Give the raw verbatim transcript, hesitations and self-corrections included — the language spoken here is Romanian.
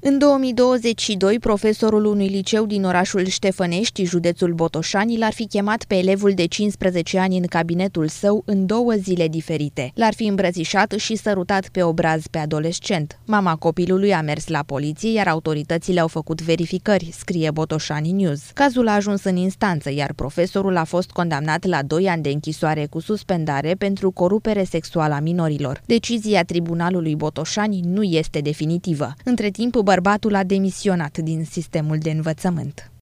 În două mii douăzeci și doi, profesorul unui liceu din orașul Ștefănești, județul Botoșani, l-ar fi chemat pe elevul de cincisprezece ani în cabinetul său în două zile diferite. L-ar fi îmbrățișat și sărutat pe obraz pe adolescent. Mama copilului a mers la poliție, iar autoritățile au făcut verificări, scrie Botoșani News. Cazul a ajuns în instanță, iar profesorul a fost condamnat la doi ani de închisoare cu suspendare pentru corupere sexuală a minorilor. Decizia Tribunalului Botoșani nu este definitivă. Între timp, bărbatul a demisionat din sistemul de învățământ.